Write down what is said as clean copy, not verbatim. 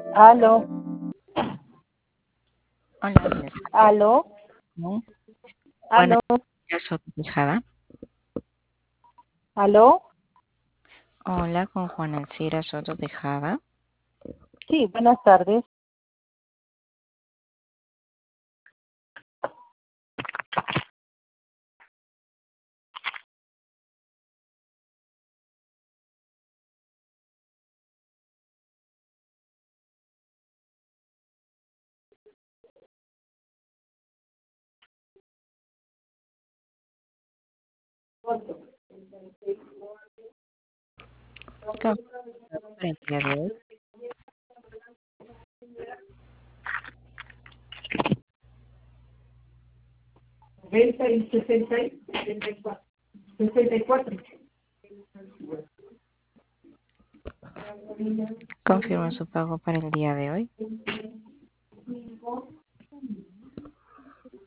Aló, Hola, buenas tardes. aló, ¿No? Juana aló, Soto Tejada. aló. Hola, con Juana Alcira Soto Tejada. Sí, buenas tardes. Confirmado para el día de hoy. Venta y 64. Confirmo su pago para el día de hoy.